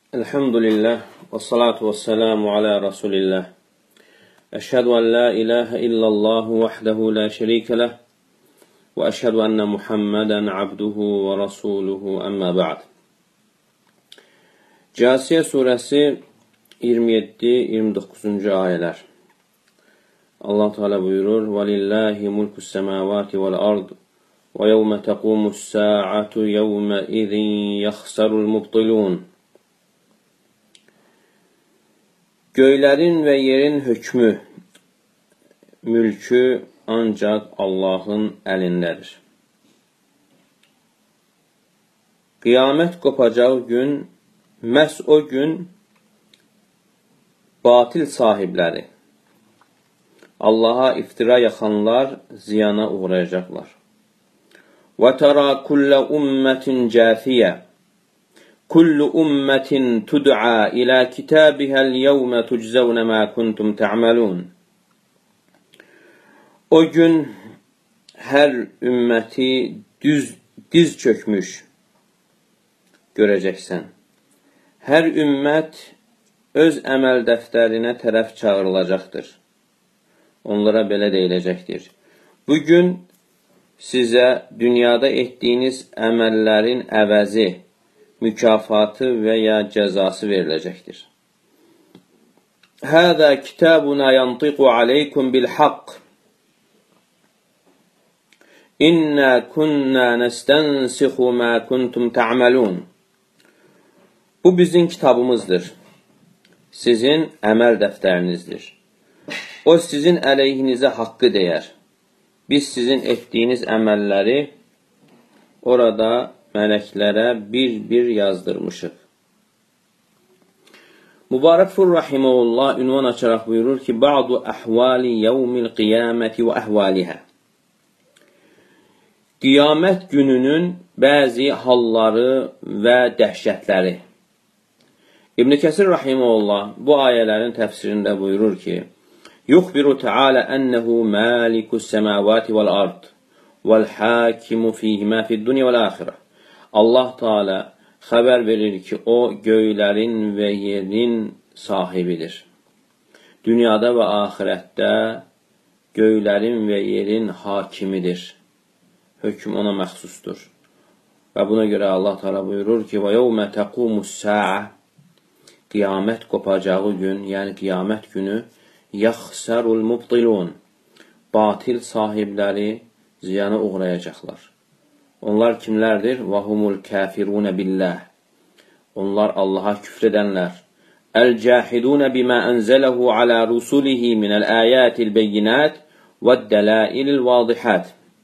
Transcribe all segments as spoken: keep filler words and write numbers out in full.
Elhamdülillah və salatu və selamu alə Rasulillah. Əşhədu ən la ilahə illallahu vəhdəhu la şərikə ləh və əşhədu ənə Muhammədən abduhu və rasuluhu əmmə ba'd. Cəsiyə surəsi iyirmi yeddi iyirmi doqquzuncu ayələr. Allah Teala buyurur: "Və lillahi mulkus semavati vel ard və yevmə təqumus saatu yevmə izin yaxsarul mubtilun." Göylərin və yerin hökmü, mülkü ancaq Allahın əlindədir. Qiyamət qopacağı gün, məhz o gün batil sahibləri, Allaha iftira yaxanlar ziyana uğrayacaqlar. Və tərə kullə ümmətin cəfiyyə, kullu ummetin tud'a ila kitabihal yevme tuczavna ma kuntum ta'malun. O gün hər ümməti düz diz çökmüş görəcəksən. Hər ümmət öz əməl dəftərinə tərəf çağırılacaqdır. Onlara belə deyiləcəkdir: Bu gün sizə dünyada etdiyiniz əməllərin əvəzi, mükafatı və ya cəzası veriləcəkdir. Həzə kitabuna yantiqu aleykum bil haqq. İnna kunna nestansikhu ma kuntum ta'malun. Bu bizim kitabımızdır. Sizin əməl dəftərinizdir. O sizin əleyhinizə haqqı deyər. Biz sizin etdiyiniz əməlləri orada mələklərə bir-bir yazdırmışıq. Mübarək Fur Rahiməhullah ünvan açaraq buyurur ki, Ba'du əhvali yevmil qiyaməti və əhvalihə. Qiyamət gününün bəzi halları və dəhşətləri. İbn Kəsir Rahiməhullah bu ayələrin təfsirində buyurur ki, Yuxbiru Teala ənəhu məlikus səmavati vəl ard vəl-hakimu fihimə fid-dunya vəl-əxirə. Allah Teala xəbər verir ki, o göylərin və yerin sahibidir. Dünyada və axirətdə göylərin və yerin hakimidir. Hökm ona məxsusdur. Və buna görə Allah Teala buyurur ki, Və yevmə təqumus sa'a, qiyamət qopacağı gün, yəni qiyamət günü, yaxsarul mubtilun, batil sahibləri ziyana uğrayacaqlar. Onlar kimlərdir? وَهُمُ الْكَافِرُونَ بِاللّٰهِ. Onlar Allaha küfr edənlər. الْجَاحِدُونَ بِمَا أَنْزَلَهُ عَلَى رُسُولِهِ مِنَ الْآيَاتِ الْبَيِّنَاتِ وَالدَّلَائِلِ الْوَاضِحَاتِ.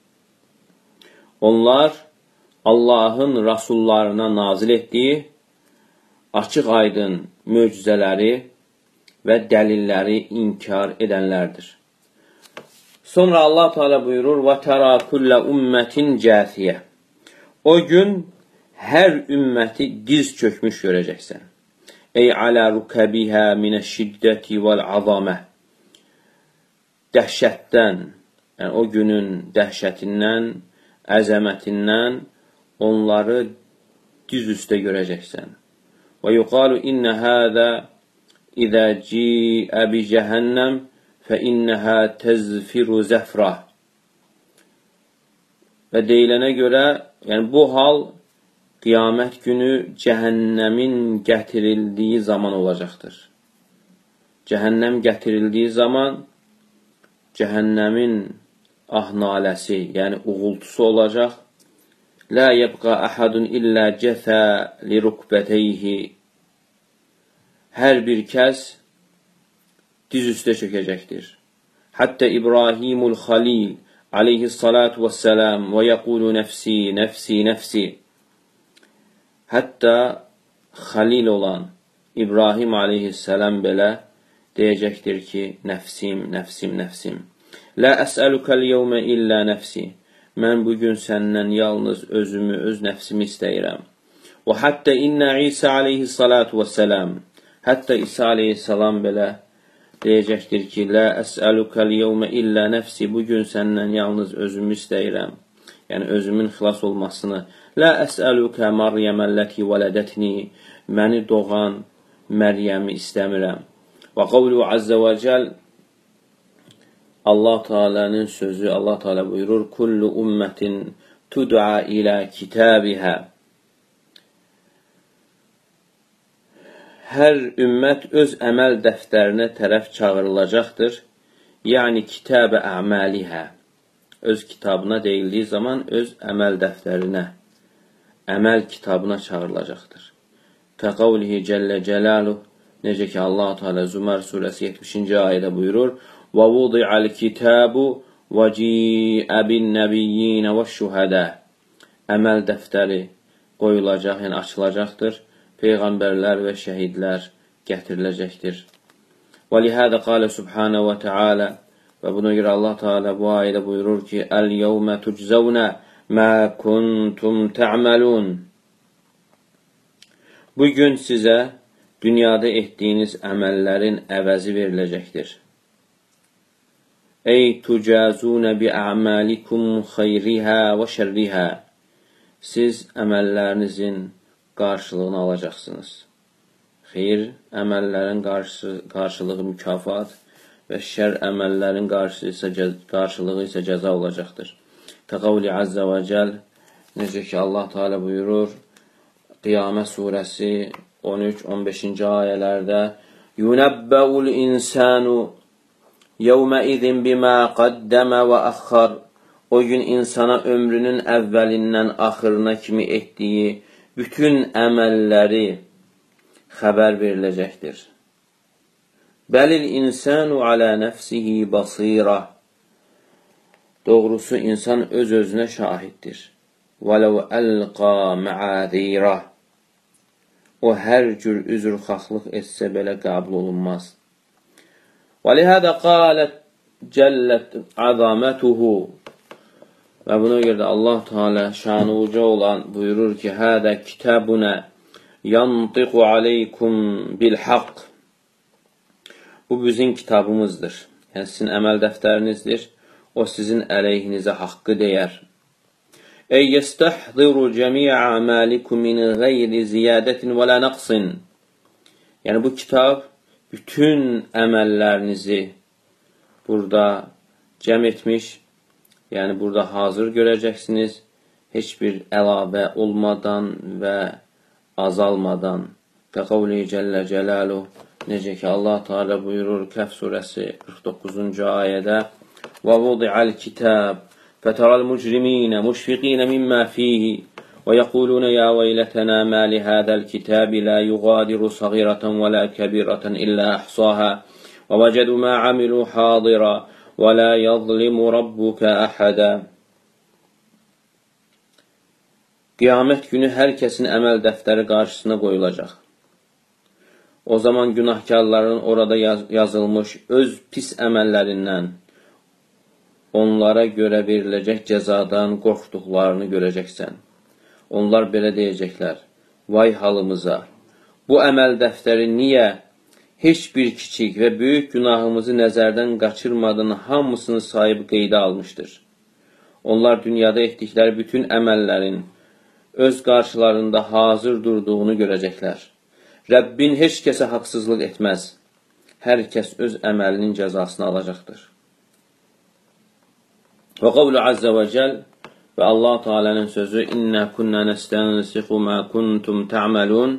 Onlar Allahın rasullarına nazil etdiyi açıq aydın möcüzələri və dəlilləri inkar edənlərdir. Sonra Allah Teala buyurur: "Və tərə kullə ümmətin cəfiyyə." O gün hər ümməti diz çökmüş görəcəksən. Ey alə rukəbihə minəşşiddəti vəl-azamə. Dəhşətdən, yəni o günün dəhşətindən, əzəmətindən onları diz üstə görəcəksən. Və yuqalu innə həzə izə ciə bi cəhənnəm فَإِنَّهَا تَزْفِرُ زَفْرَةً. Və deyilənə görə, yəni bu hal qiyamət günü cəhənnəmin gətirildiyi zaman olacaqdır. Cəhənnəm gətirildiyi zaman cəhənnəmin ah-naləsi, yəni uğultusu olacaq. لَا يَبْقَى أَحَدٌ إِلَّا جَثَى لِرُكْبَتَيْهِ. Hər bir kəs diz üstə çökəcəkdir. Hətta İbrahimul Xalil aleyhissalatu vesselam və yəqulu nəfsi, nəfsi, nəfsi. Hətta Xalil olan İbrahim aleyhissalam belə deyəcəkdir ki, nəfsim, nəfsim, nəfsim. Lə əsəlukəl yevmə illə nəfsi. Mən bugün səndən yalnız özümü, öz nəfsimi istəyirəm. Və hətta innə İsa aleyhissalatu vesselam. Hətta İsa aleyhissalam belə deyəcəkdir ki, Lə əsəlukəl yevmə illə nəfsi, bugün səndən yalnız özümü istəyirəm. Yəni, özümün xilas olmasını. Lə əsəlukə Məryəməlləti vələdətni, məni doğan Məryəmi istəmirəm. Və qavlu azza və cəl, Allah Teala'nın sözü, Allah Teala buyurur, kullu ummetin tud'a ila kitabihə. Hər ümmət öz əməl dəftərinə tərəf çağırılacaqdır. Yəni kitab-ı əməlihə. Öz kitabına deyildiyi zaman öz əməl dəftərinə, əməl kitabına çağırılacaqdır. Kəqavlihi cəllə cəlaluh, necə ki Allah Teala Zümər surəsi yetmişinci ayədə buyurur, və vudi'al kitabu və ci'ə bin nəbiyyinə və şühədə. Əməl dəftəri qoyulacaq, yəni açılacaqdır. Peyğəmbərlər və şəhidlər gətiriləcəkdir. Və lihədə qalə subhanə və teala, və buna görə Allah Teala bu ayədə buyurur ki, əl-yevmə tuczəvnə mə kuntum tə'məlun. Bugün sizə dünyada etdiyiniz əməllərin əvəzi veriləcəkdir. Ey tucazunə bi əməlikum xeyrihə və şərrihə. Siz əməllərinizin qarşılığını alacaqsınız. Xeyr əməllərin qarşı, qarşılığı mükafat və şər əməllərin qarşı isə, qarşılığı isə cəza olacaqdır. Kəqavli azza və cəl, necə ki Allah Teala buyurur, Qiyamət surəsi on üç on beşinci ayələrdə, Yunəbbəul insanu yevmə izin bimə qaddəmə və əxxar. O gün insana ömrünün əvvəlindən axırına kimi etdiyi bütün əməlləri xəbər veriləcəkdir. Bəlil insanu alə nəfsihi basira. Doğrusu insan öz-özünə şahiddir. Vələv əlqa mə'azira. O hər cür üzrxahlıq etsə belə qəbul olunmaz. Və lihədə qalət cəllət əzamətuhu. Və buna görə də Allah Teala şanı uca olan buyurur ki, hədə kitabuna yantiqu aleykum bil haqq. Bu bizim kitabımızdır. Yəni sizin əməl dəftərinizdir. O sizin əleyhinizə haqqı deyər. Ey yestəhziru cəmiə əməlikum min qeyri ziyadətin və lə naqsin. Yəni bu kitab bütün əməllərinizi burada cəm etmiş. Yəni burada hazır görəcəksiniz. Heç bir əlavə olmadan və azalmadan. Kəqavli cəllə cəlaluh. Necə ki Allah Teala buyurur Kəhf surəsi qırx doqquzuncu ayədə, və vudi'al kitab fətəral mücriminə müşfiqinə mimmə fihi və yəqulunə ya veyletənə mə li hədəl kitabi la yuqadiru səğirətən və la kəbirətən illə əhsahə və vəcədu mə amilu hadirə və la yəzlimu rabbukə əhədə. Qiyamət günü hər kəsin əməl dəftəri qarşısına qoyulacaq. O zaman günahkarların orada yaz yazılmış öz pis əməllərindən onlara görə veriləcək cəzadan qorxduqlarını görəcəksən. Onlar belə deyəcəklər, vay halımıza, bu əməl dəftəri niyə heç bir kiçik və böyük günahımızı nəzərdən qaçırmadan hamısını sahib qeydə almışdır. Onlar dünyada etdikləri bütün əməllərin öz qarşılarında hazır durduğunu görəcəklər. Rəbbin heç kəsə haqsızlıq etməz. Hər kəs öz əməlinin cəzasını alacaqdır. Və qavlu azza və cəl və Allah Teala'nın sözü İnnə kunnə nəstənsiqu mə kuntum tə'məlun.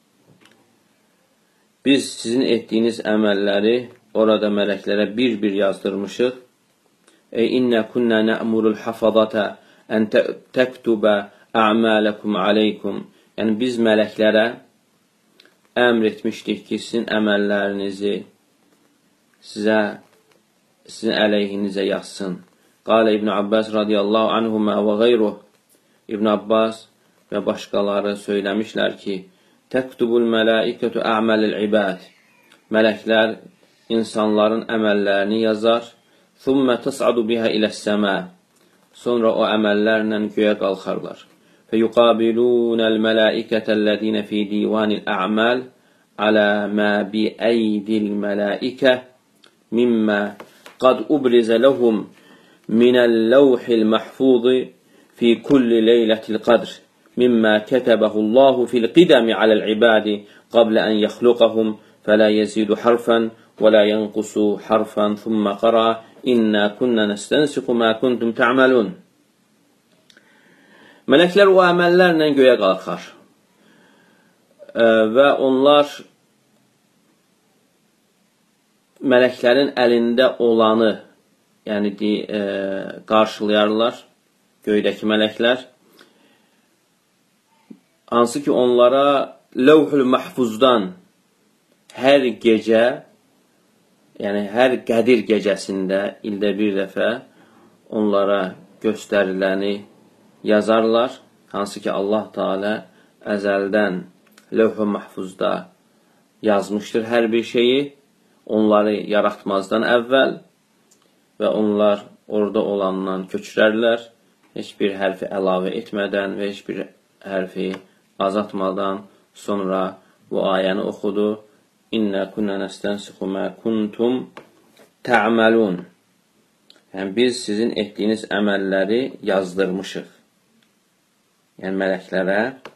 Biz sizin etdiyiniz əməlləri orada mələklərə bir-bir yazdırmışıq. Ey innə kunnə nə'murul hafazata ən təktubə ə'mələkum aleykum. Yəni biz mələklərə əmr etmişdik ki, sizin əməllərinizi sizə, sizin əleyhinizə yazsın. Qalə İbn Abbas radiyallahu anhumə və qeyruh. İbn Abbas və başqaları söyləmişlər ki, təktubul mələikətü ə'məlil ibad. Mələklər insanların əməllərini yazar. Thumma tas'adu biha iləs-səmə. Sonra o əməllərlə göyə qalxarlar. فيقابلون الملائكة الذين في ديوان الأعمال على ما بأيدي الملائكة مما قد أبرز لهم من اللوح المحفوظ في كل ليلة القدر مما كتبه الله في القدم على العباد قبل أن يخلقهم فلا يزيد حرفا ولا ينقص حرفا ثم قرأ إنا كنا نستنسخ ما كنتم تعملون. Mələklər o əməllərlə göyə qalxar və onlar mələklərin əlində olanı, yəni e, qarşılayarlar göydəki mələklər. Hansı ki onlara Ləvh-ül Mahfuzdan hər gecə, yəni hər Qədir gecəsində ildə bir dəfə onlara göstəriləni yazarlar. Hansı ki Allah Teala əzəldən Ləvh-ül Mahfuzda yazmışdır hər bir şeyi, onları yaratmazdan əvvəl və onlar orada olandan köçürərlər, heç bir hərfi əlavə etmədən və heç bir hərfi azaltmadan. Sonra bu ayəni oxudu. İnnə kunnə nəstənsixu mə kuntum tə'məlun. Yəni biz sizin etdiyiniz əməlləri yazdırmışıq. Yəni mələklərə,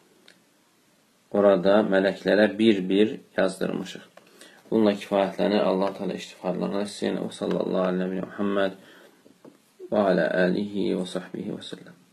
orada mələklərə bir-bir yazdırmışıq. Bununla kifayətlənir. Allah Teala istifadelərini etsin. Və sallallahu aleyhi və Muhammed və alə alihi və sahbihi və səlləm.